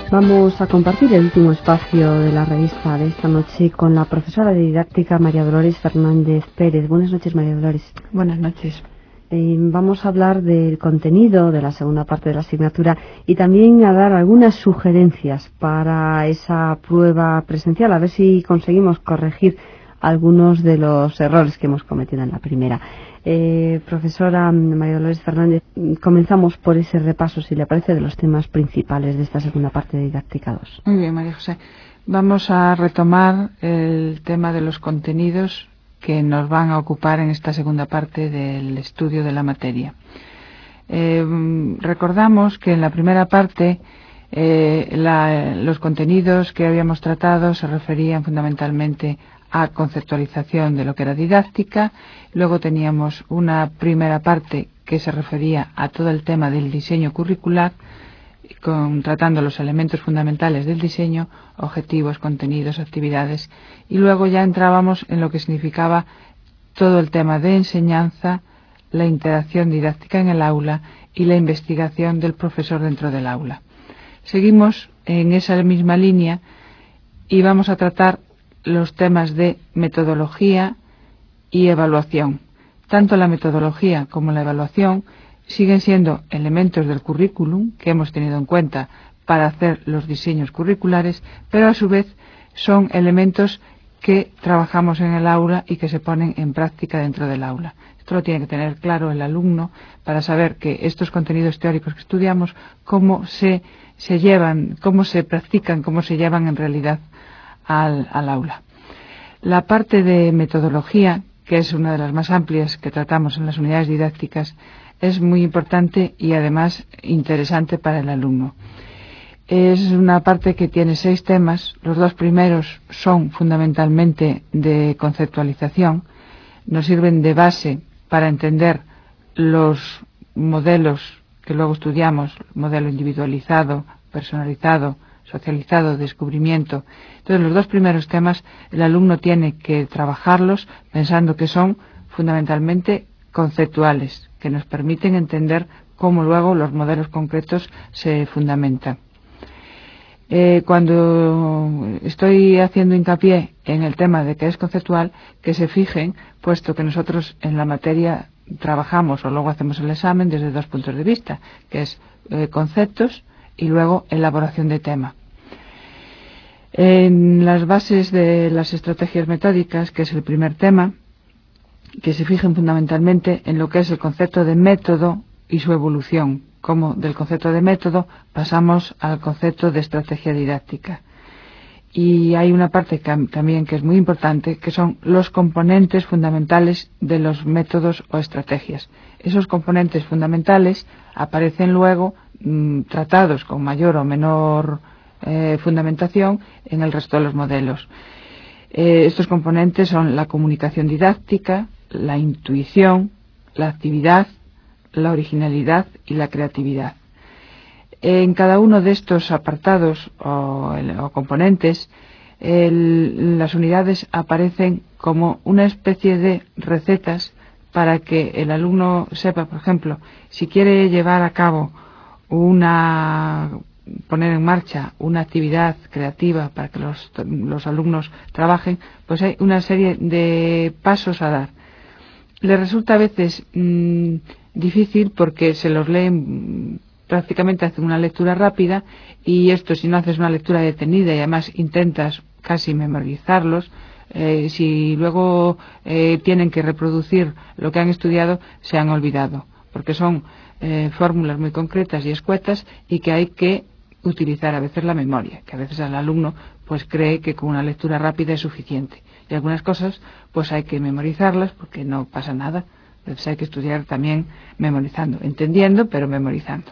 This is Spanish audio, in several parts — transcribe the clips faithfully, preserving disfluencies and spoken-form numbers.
Vamos a compartir el último espacio de la revista de esta noche con la profesora de didáctica María Dolores Fernández Pérez. Buenas noches, María Dolores. Buenas noches. Eh, vamos a hablar del contenido de la segunda parte de la asignatura y también a dar algunas sugerencias para esa prueba presencial, a ver si conseguimos corregir algunos de los errores que hemos cometido en la primera. Eh, profesora María Dolores Fernández, comenzamos por ese repaso, si le parece, de los temas principales de esta segunda parte de Didáctica dos. Muy bien, María José. Vamos a retomar el tema de los contenidos que nos van a ocupar en esta segunda parte del estudio de la materia. Eh, recordamos que en la primera parte eh, la, los contenidos que habíamos tratado se referían fundamentalmente a conceptualización de lo que era didáctica. Luego teníamos una primera parte que se refería a todo el tema del diseño curricular, con, tratando los elementos fundamentales del diseño, objetivos, contenidos, actividades, y luego ya entrábamos en lo que significaba todo el tema de enseñanza, la interacción didáctica en el aula y la investigación del profesor dentro del aula. Seguimos en esa misma línea y vamos a tratar los temas de metodología y evaluación. Tanto la metodología como la evaluación siguen siendo elementos del currículum que hemos tenido en cuenta para hacer los diseños curriculares, pero a su vez son elementos que trabajamos en el aula y que se ponen en práctica dentro del aula. Esto lo tiene que tener claro el alumno para saber que estos contenidos teóricos que estudiamos, cómo se, se llevan, cómo se practican, cómo se llevan en realidad al, al aula. La parte de metodología, que es una de las más amplias que tratamos en las unidades didácticas, es muy importante y además interesante para el alumno. Es una parte que tiene seis temas. Los dos primeros son fundamentalmente de conceptualización. Nos sirven de base para entender los modelos que luego estudiamos, modelo individualizado, personalizado, socializado, descubrimiento. Entonces, los dos primeros temas el alumno tiene que trabajarlos pensando que son fundamentalmente conceptuales, que nos permiten entender cómo luego los modelos concretos se fundamentan. Eh, cuando estoy haciendo hincapié en el tema de que es conceptual, que se fijen, puesto que nosotros en la materia trabajamos o luego hacemos el examen desde dos puntos de vista, que es eh, conceptos y luego elaboración de tema. En las bases de las estrategias metódicas, que es el primer tema, que se fijen fundamentalmente en lo que es el concepto de método y su evolución, como del concepto de método pasamos al concepto de estrategia didáctica. Y hay una parte que, también que es muy importante, que son los componentes fundamentales de los métodos o estrategias. Esos componentes fundamentales aparecen luego mmm, tratados con mayor o menor eh, fundamentación en el resto de los modelos. Eh, estos componentes son la comunicación didáctica, la intuición, la actividad, la originalidad y la creatividad. En cada uno de estos apartados o, o componentes, el, las unidades aparecen como una especie de recetas para que el alumno sepa, por ejemplo, si quiere llevar a cabo una, poner en marcha una actividad creativa para que los, los alumnos trabajen, pues hay una serie de pasos a dar. Le resulta a veces mmm, difícil porque se los leen, prácticamente hacen una lectura rápida, y esto, si no haces una lectura detenida y además intentas casi memorizarlos, eh, si luego eh, tienen que reproducir lo que han estudiado, se han olvidado, porque son eh, fórmulas muy concretas y escuetas y que hay que utilizar a veces la memoria, que a veces el alumno pues cree que con una lectura rápida es suficiente. Y algunas cosas pues hay que memorizarlas porque no pasa nada. Entonces hay que estudiar también memorizando, entendiendo pero memorizando.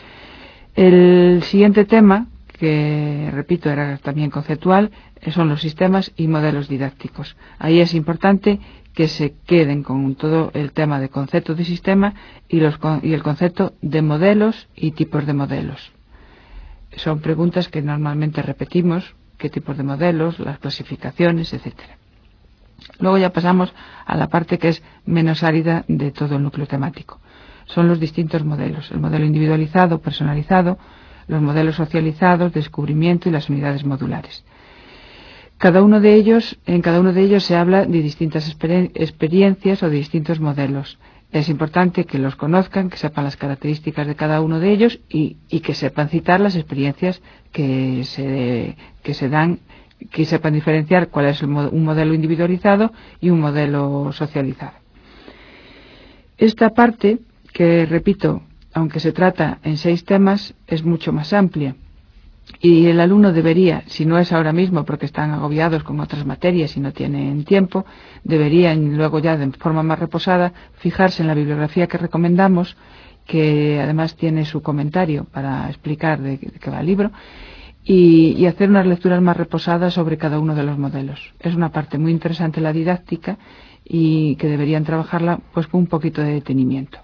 El siguiente tema, que repito era también conceptual, son los sistemas y modelos didácticos. Ahí es importante que se queden con todo el tema de concepto de sistema y, los, y el concepto de modelos y tipos de modelos. Son preguntas que normalmente repetimos, qué tipos de modelos, las clasificaciones, etcétera. Luego ya pasamos a la parte que es menos árida de todo el núcleo temático. Son los distintos modelos. El modelo individualizado, personalizado, los modelos socializados, descubrimiento y las unidades modulares. Cada uno de ellos, en cada uno de ellos se habla de distintas exper experiencias o de distintos modelos. Es importante que los conozcan, que sepan las características de cada uno de ellos y, y que sepan citar las experiencias que se, que se dan, que sepan diferenciar cuál es un modelo individualizado y un modelo socializado. Esta parte, que repito, aunque se trata en seis temas, es mucho más amplia. Y el alumno debería, si no es ahora mismo porque están agobiados con otras materias y no tienen tiempo, deberían luego ya de forma más reposada fijarse en la bibliografía que recomendamos, que además tiene su comentario para explicar de qué va el libro, y, y hacer unas lecturas más reposadas sobre cada uno de los modelos. Es una parte muy interesante la didáctica y que deberían trabajarla pues con un poquito de detenimiento.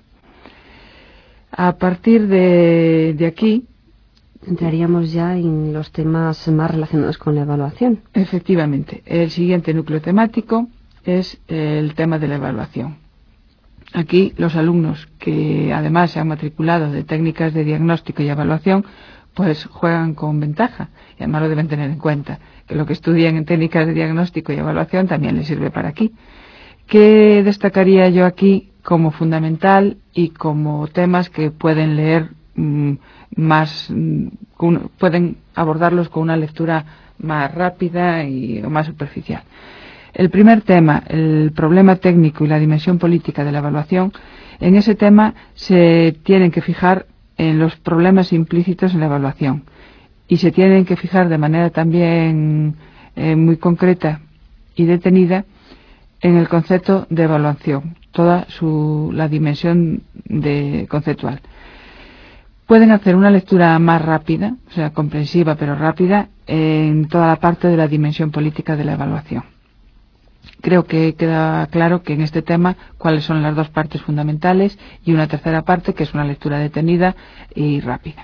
A partir de, de aquí entraríamos ya en los temas más relacionados con la evaluación. Efectivamente, el siguiente núcleo temático es el tema de la evaluación. Aquí los alumnos que además se han matriculado de técnicas de diagnóstico y evaluación pues juegan con ventaja y además lo deben tener en cuenta, que lo que estudian en técnicas de diagnóstico y evaluación también les sirve para aquí. ¿Qué destacaría yo aquí como fundamental y como temas que pueden leer mmm, más con, pueden abordarlos con una lectura más rápida y o más superficial? El primer tema, el problema técnico y la dimensión política de la evaluación, en ese tema se tienen que fijar en los problemas implícitos en la evaluación y se tienen que fijar de manera también eh, muy concreta y detenida en el concepto de evaluación, toda su, la dimensión de, conceptual. Pueden hacer una lectura más rápida, o sea, comprensiva pero rápida, en toda la parte de la dimensión política de la evaluación. Creo que queda claro que en este tema cuáles son las dos partes fundamentales y una tercera parte que es una lectura detenida y rápida.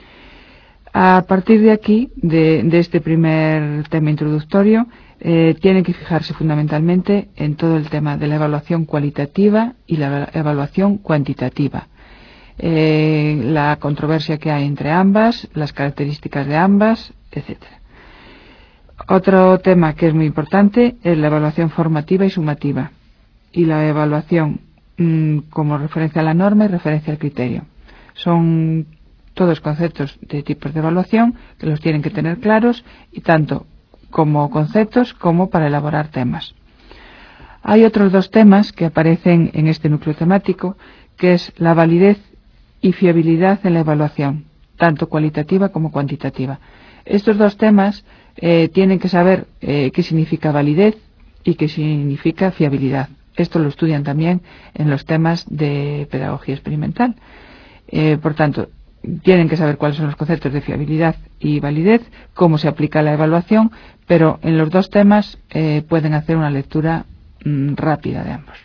A partir de aquí, de, de este primer tema introductorio, eh, tienen que fijarse fundamentalmente en todo el tema de la evaluación cualitativa y la evaluación cuantitativa. Eh, la controversia que hay entre ambas, las características de ambas, etcétera. Otro tema que es muy importante es la evaluación formativa y sumativa y la evaluación mmm, como referencia a la norma y referencia al criterio. Son todos conceptos de tipos de evaluación que los tienen que tener claros y tanto como conceptos como para elaborar temas. Hay otros dos temas que aparecen en este núcleo temático, que es la validez y fiabilidad en la evaluación, tanto cualitativa como cuantitativa. Estos dos temas eh, tienen que saber eh, qué significa validez y qué significa fiabilidad. Esto lo estudian también en los temas de pedagogía experimental. Eh, por tanto, tienen que saber cuáles son los conceptos de fiabilidad y validez, cómo se aplica la evaluación, pero en los dos temas eh, pueden hacer una lectura mmm, rápida de ambos.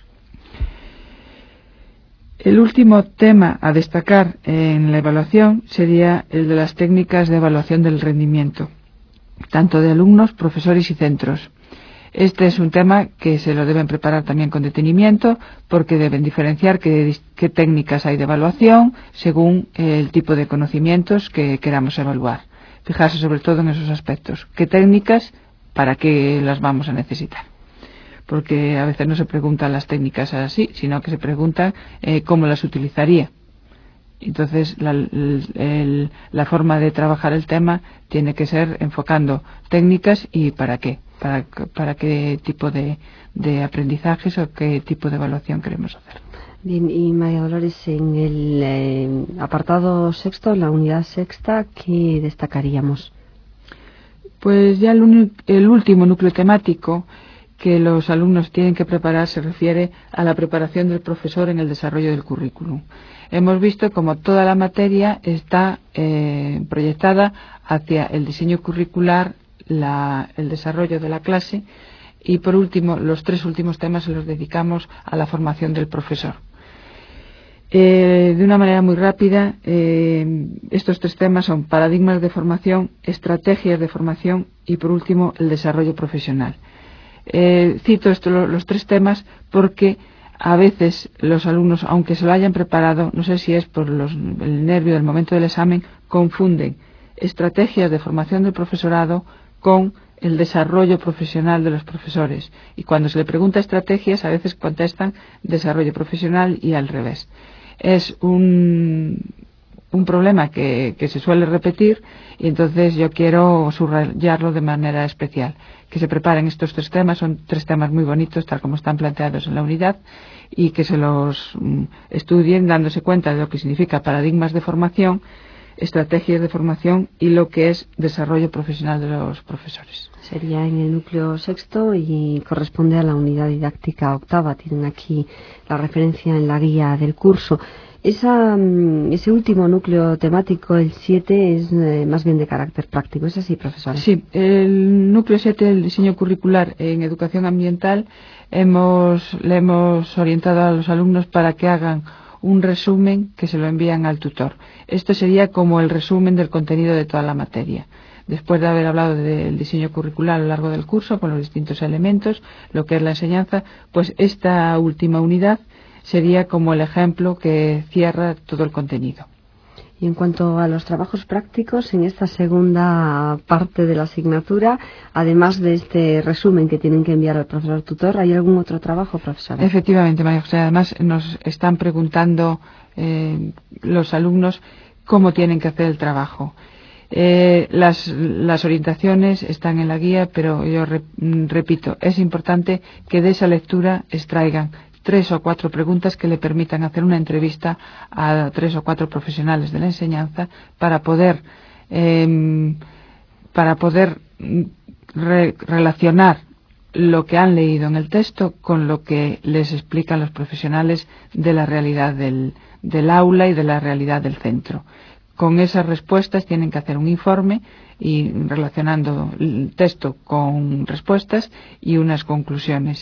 El último tema a destacar en la evaluación sería el de las técnicas de evaluación del rendimiento, tanto de alumnos, profesores y centros. Este es un tema que se lo deben preparar también con detenimiento porque deben diferenciar qué, qué técnicas hay de evaluación según el tipo de conocimientos que queramos evaluar. Fijarse sobre todo en esos aspectos. ¿Qué técnicas? ¿Para qué las vamos a necesitar? Porque a veces no se preguntan las técnicas así, sino que se pregunta eh, cómo las utilizaría. Entonces la, el, el, la forma de trabajar el tema tiene que ser enfocando técnicas y para qué, para, para qué tipo de, de aprendizajes o qué tipo de evaluación queremos hacer. Bien, y María Dolores, en el eh, apartado sexto, la unidad sexta, ¿qué destacaríamos? Pues ya el, el último núcleo temático que los alumnos tienen que preparar se refiere a la preparación del profesor en el desarrollo del currículum. Hemos visto como toda la materia está eh, proyectada hacia el diseño curricular, la, el desarrollo de la clase y por último los tres últimos temas se los dedicamos a la formación del profesor. Eh, de una manera muy rápida, eh, estos tres temas son paradigmas de formación, estrategias de formación y por último el desarrollo profesional. Eh, cito esto, los tres temas porque a veces los alumnos, aunque se lo hayan preparado, no sé si es por los, el nervio del momento del examen, confunden estrategias de formación del profesorado con el desarrollo profesional de los profesores. Y cuando se le pregunta estrategias, a veces contestan desarrollo profesional y al revés. Es un, un problema que, que se suele repetir, y entonces yo quiero subrayarlo de manera especial. Que se preparen estos tres temas, son tres temas muy bonitos, tal como están planteados en la unidad, y que se los mm, estudien dándose cuenta de lo que significa paradigmas de formación, estrategias de formación y lo que es desarrollo profesional de los profesores. Sería en el núcleo sexto y corresponde a la unidad didáctica octava. Tienen aquí la referencia en la guía del curso. Esa, ese último núcleo temático, el siete, es eh, más bien de carácter práctico. ¿Es así, profesora? Sí, el núcleo siete, el diseño curricular en educación ambiental, hemos, le hemos orientado a los alumnos para que hagan un resumen que se lo envían al tutor. Esto sería como el resumen del contenido de toda la materia. Después de haber hablado del diseño curricular a lo largo del curso, con los distintos elementos, lo que es la enseñanza, pues esta última unidad sería como el ejemplo que cierra todo el contenido. Y en cuanto a los trabajos prácticos, en esta segunda parte de la asignatura, además de este resumen que tienen que enviar al profesor tutor, ¿hay algún otro trabajo, profesora? Efectivamente, María José. Además, nos están preguntando eh, los alumnos cómo tienen que hacer el trabajo. Eh, las, las orientaciones están en la guía, pero yo re, repito, es importante que de esa lectura extraigan tres o cuatro preguntas que le permitan hacer una entrevista a tres o cuatro profesionales de la enseñanza para poder eh, para poder re, relacionar lo que han leído en el texto con lo que les explican los profesionales de la realidad del, del aula y de la realidad del centro. Con esas respuestas tienen que hacer un informe y relacionando el texto con respuestas y unas conclusiones.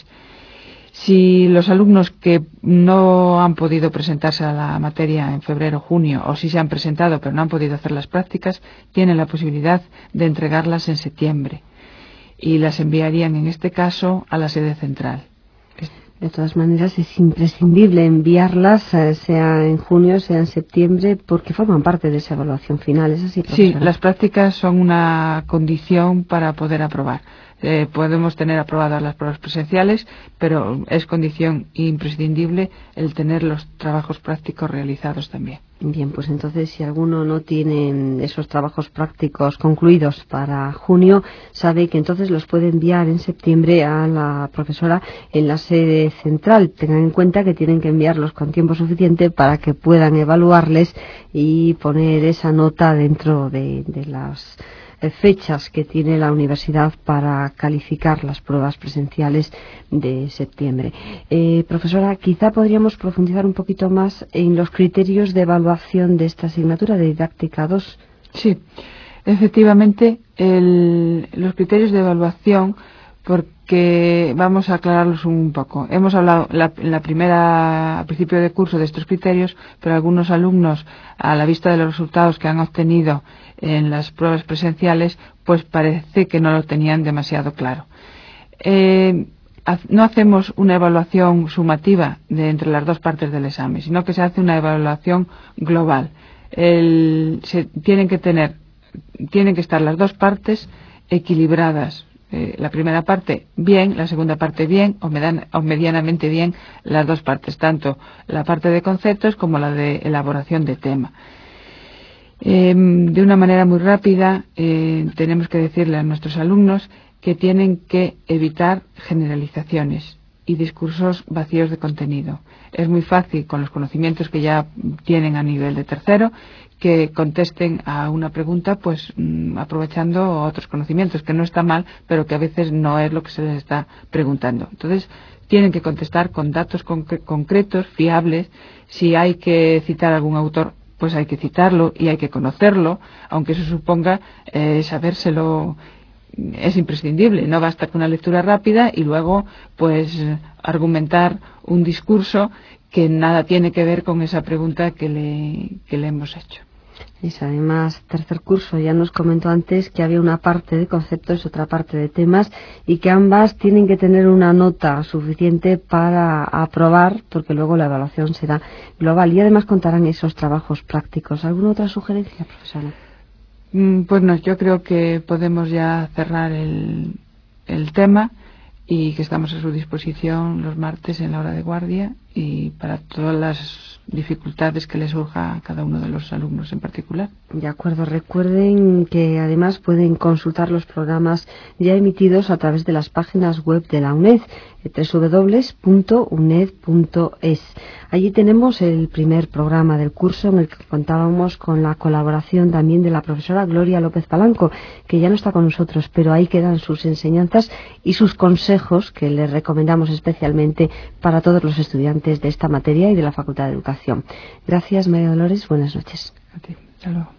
Si los alumnos que no han podido presentarse a la materia en febrero o junio, o si se han presentado pero no han podido hacer las prácticas, tienen la posibilidad de entregarlas en septiembre y las enviarían en este caso a la sede central. De todas maneras, es imprescindible enviarlas, sea en junio, sea en septiembre, porque forman parte de esa evaluación final. ¿Es así, profesora? Sí, las prácticas son una condición para poder aprobar. Eh, podemos tener aprobadas las pruebas presenciales, pero es condición imprescindible el tener los trabajos prácticos realizados también. Bien, pues entonces si alguno no tiene esos trabajos prácticos concluidos para junio, sabe que entonces los puede enviar en septiembre a la profesora en la sede central. Tengan en cuenta que tienen que enviarlos con tiempo suficiente para que puedan evaluarles y poner esa nota dentro de, de las fechas que tiene la universidad para calificar las pruebas presenciales de septiembre. Eh, profesora, quizá podríamos profundizar un poquito más en los criterios de evaluación de esta asignatura de didáctica dos. Sí, efectivamente, el, los criterios de evaluación, porque vamos a aclararlos un poco. Hemos hablado la, en la primera, al principio de curso, de estos criterios, pero algunos alumnos, a la vista de los resultados que han obtenido en las pruebas presenciales, pues parece que no lo tenían demasiado claro. Eh, no hacemos una evaluación sumativa de entre las dos partes del examen, sino que se hace una evaluación global. El, se, tienen que tener, tienen que estar las dos partes equilibradas. Eh, la primera parte bien, la segunda parte bien o, medan, o medianamente bien las dos partes, tanto la parte de conceptos como la de elaboración de tema. Eh, de una manera muy rápida, eh, tenemos que decirle a nuestros alumnos que tienen que evitar generalizaciones y discursos vacíos de contenido. Es muy fácil, con los conocimientos que ya tienen a nivel de tercero, que contesten a una pregunta pues mmm, aprovechando otros conocimientos, que no está mal, pero que a veces no es lo que se les está preguntando. Entonces, tienen que contestar con datos conc- concretos, fiables. Si hay que citar algún autor, pues hay que citarlo y hay que conocerlo, aunque eso suponga eh, sabérselo. Es imprescindible, no basta con una lectura rápida y luego pues argumentar un discurso que nada tiene que ver con esa pregunta que le, que le hemos hecho. Es además tercer curso. Ya nos comentó antes que había una parte de conceptos y otra parte de temas y que ambas tienen que tener una nota suficiente para aprobar, porque luego la evaluación será global y además contarán esos trabajos prácticos. ¿Alguna otra sugerencia, profesora? Mm, pues no, yo creo que podemos ya cerrar el, el tema y que estamos a su disposición los martes en la hora de guardia y para todas las dificultades que les surja a cada uno de los alumnos en particular. De acuerdo, recuerden que además pueden consultar los programas ya emitidos a través de las páginas web de la UNED, doble u doble u doble u punto uned punto es. Allí tenemos el primer programa del curso en el que contábamos con la colaboración también de la profesora Gloria López Palanco, que ya no está con nosotros, pero ahí quedan sus enseñanzas y sus consejos que les recomendamos especialmente para todos los estudiantes de esta materia y de la Facultad de Educación. Gracias, María Dolores. Buenas noches. A ti. Hasta luego.